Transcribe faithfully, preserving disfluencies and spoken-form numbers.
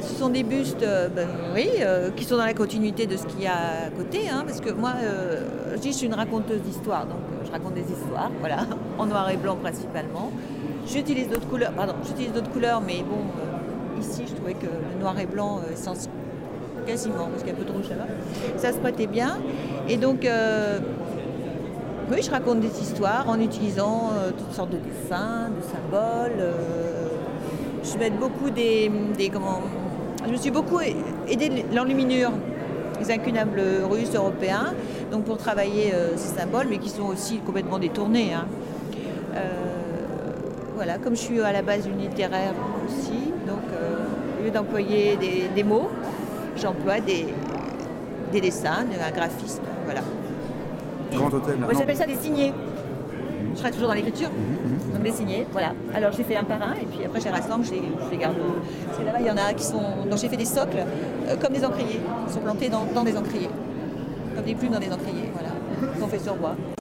Ce sont des bustes, euh, ben, oui, euh, qui sont dans la continuité de ce qu'il y a à côté, hein, parce que moi, euh, je dis, je suis une raconteuse d'histoire, donc euh, je raconte des histoires, voilà, en noir et blanc principalement. J'utilise d'autres couleurs, pardon, j'utilise d'autres couleurs, mais bon, euh, ici, je trouvais que le noir et blanc, euh, sans, quasiment, parce qu'il y a un peu de rouge là-bas, ça se prêtait bien. Et donc, euh, oui, je raconte des histoires en utilisant euh, toutes sortes de dessins, de symboles. Euh, je mets beaucoup des, des comment, je me suis beaucoup aidée de l'enluminure, les incunables russes européens, donc pour travailler euh, ces symboles, mais qui sont aussi complètement détournés. Hein. Euh, voilà, comme je suis à la base une littéraire aussi, donc euh, au lieu d'employer des, des mots, j'emploie des, des dessins, un graphisme, voilà. Grand hôtel. Moi, j'appelle ça des signés. Je serai toujours dans l'écriture, mmh, donc des signés, voilà. Alors j'ai fait un par un et puis après j'ai rassemble, je les, je les garde. Parce que là-bas il y en a qui sont. Donc j'ai fait des socles euh, comme des encriers. Ils sont plantés dans, dans des encriers. Comme des plumes dans des encriers, voilà. Qu'on fait sur bois.